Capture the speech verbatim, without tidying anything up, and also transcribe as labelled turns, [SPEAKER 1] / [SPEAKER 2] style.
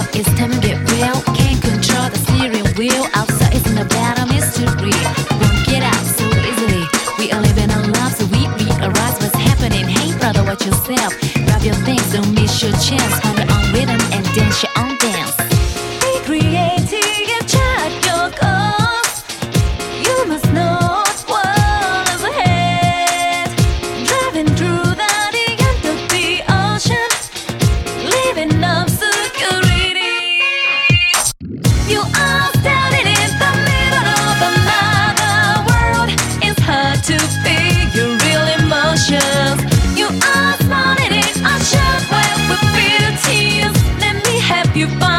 [SPEAKER 1] It's time to get real. Can't control the steering wheel. Outside isn't about a mystery. Won't get out so easily. We are living our lives, so we realize what's happening. Hey brother, watch yourself. Grab your things, don't miss your chance. Find your own rhythm and dance your own dance. Be creative and chart your course. You must know what is ahead. Driving through the end of the ocean, living up security. You are standing in the middle of another world. It's hard to figure real emotions. You are smiling in a shop where we feel tears. Let me help you find